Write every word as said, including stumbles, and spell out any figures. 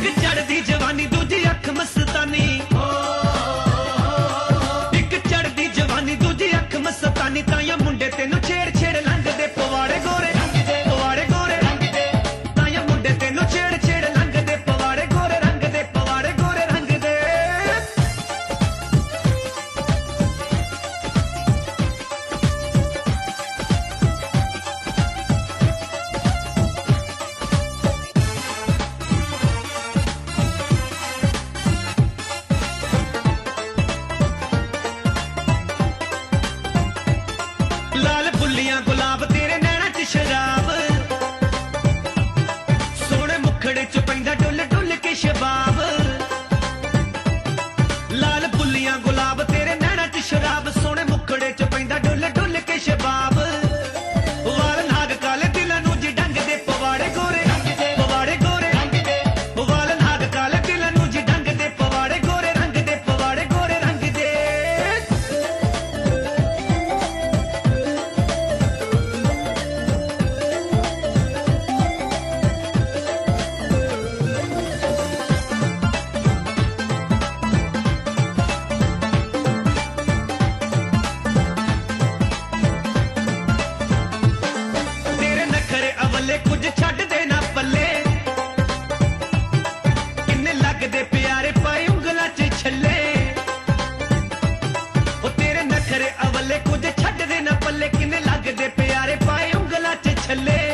चढ़दी जवानी दूजी अख मस्तानी, एक चढ़दी जवानी दूजी अख मस्तानी, ताया मुंडे तेनू छेड़ छेड़ लंघदे पवाड़े गोरे रंग दे, पवाड़े गोरे रंग दे, ताया मुंडे तेनू छेड़ छेड़ लंघदे पवाड़े गोरे रंग दे, पवाड़े गोरे रंग दे। लाल फुल्लियां गुलाब तेरे नैना च शराब, सोने मुखड़े च पैंदा डुल डुल के शबाब। लाल फुल्लियां गुलाब तेरे नैना च शराब, सोने मुखड़े च पैंदा डुल डुल के शबाब। वाल नाग काले दिलां नूं जी डंग दे पवाड़े गोरे रंग दे, पवाड़े गोरे रंग दे, वाल नाग काले दिलां नूं जी डंग दे पवाड़े गोरे रंग दे, पवाड़े गोरे रंग दे। कुछ छड़ दे ना पल्ले, किन्ने लगदे प्यारे पाए उंगलां च छल्ले, ओ तेरे नखरे अवले कुछ छड़ दे ना पल्ले, किन्ने लगदे प्यारे पाए उंगलां च छल्ले।